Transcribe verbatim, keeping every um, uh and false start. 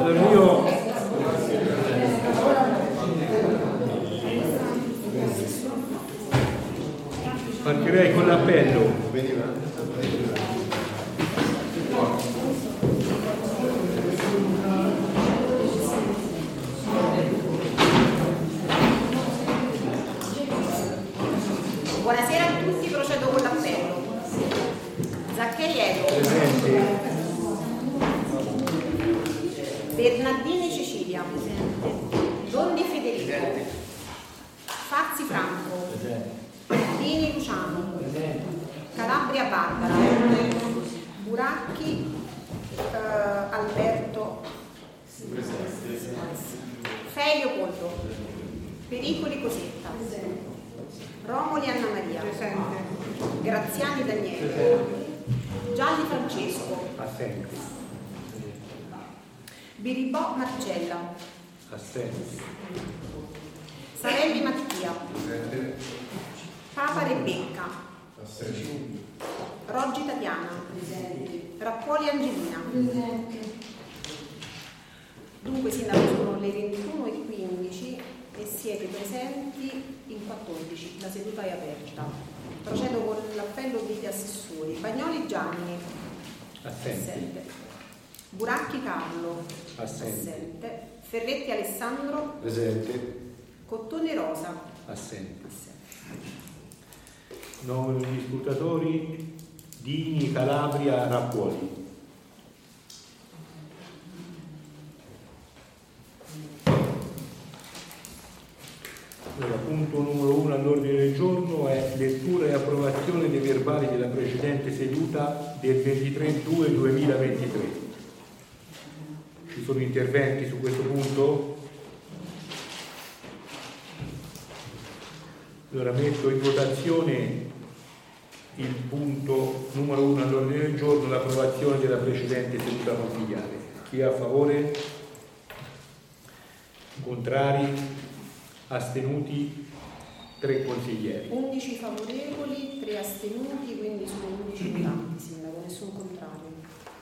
Allora io partirei con l'appello. Buonasera a tutti, procedo con l'appello. Zaccheriello. Presente. Bernardini Cecilia. Dondi Federico. Fazzi Franco. Dini Luciano. Calabria Barbara. Buracchi eh, Alberto. Fei Leopoldo. Pericoli Cosetta. Romoli Anna Maria. Graziani Daniele. Gialli Francesco. Assenti. Biribò Marcella. Assenti. Sarelli Mattia. Papa Rebecca. Roggi Tatiana. Rappuoli Angelina. Dunque sindaco sono le ventuno e quindici e siete presenti in quattordici. La seduta è aperta. Procedo con l'appello degli assessori. Bagnoli Gianni. Assenti. Assente. Buracchi Carlo. Assente. Assente. Ferretti Alessandro. Presente. Cottone Rosa. Assenti. Assente. Nomi gli scrutatori. Dini, Calabria, Rappuoli. Allora, punto numero uno all'ordine del giorno è lettura e approvazione dei verbali della precedente seduta del ventitré due duemilaventitré. Ci sono interventi su questo punto? Allora metto in votazione il punto numero uno all'ordine del giorno, l'approvazione della precedente seduta consigliare. Chi è a favore? Contrari? Astenuti? Tre consiglieri. undici favorevoli, tre astenuti, quindi sono undici votanti, sindaco, nessun contrario.